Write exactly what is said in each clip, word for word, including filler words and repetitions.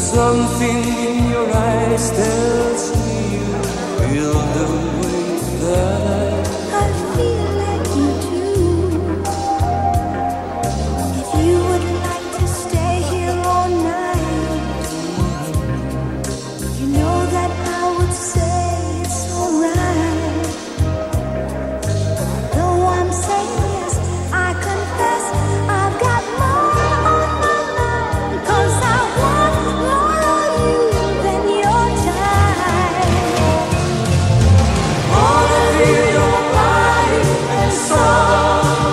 Something in your eyes tells me you feel the way that I I feel like you do. If you would like to stay here all night, you know that I would say it's alright. Though I'm saying yes, I confess I've got more on my mind, 'cause I want more of you than your time. wanna feel your body and soul.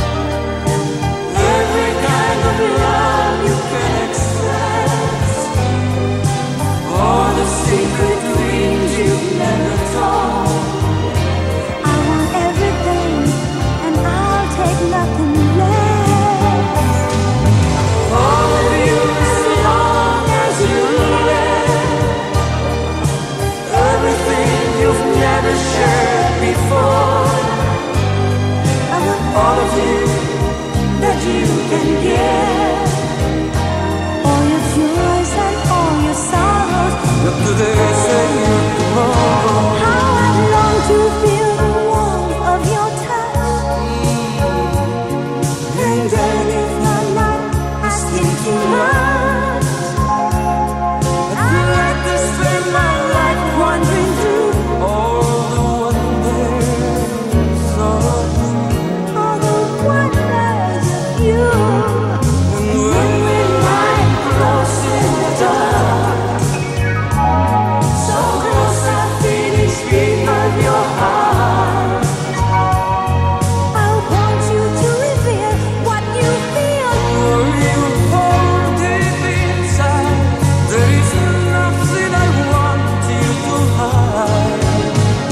Every kind of love you can express. All the secret dreams you've never told. I want everything, and I'll take nothing less. All of you as long as you live. Everything you've never shared before. I want All of you that you can give. all your joys and all your sorrows. Look to the say tomorrow. How I long to feel the warmth of your touch. And then if I'm not asking too much, I'd like to spend my life wandering through all the wonders of you. all the wonders of you. And when we lie close in the dark, so close I feel each beat of your heart. I want you to reveal what you feel. For you hold deep inside, there is nothing I want you to hide.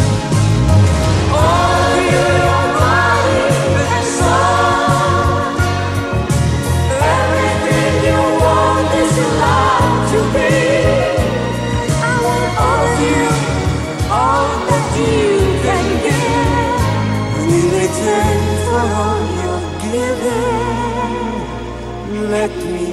All of you, your body and soul. Everything you want is love to be. I want All of you, all that you can give. And in return for all your giving, let me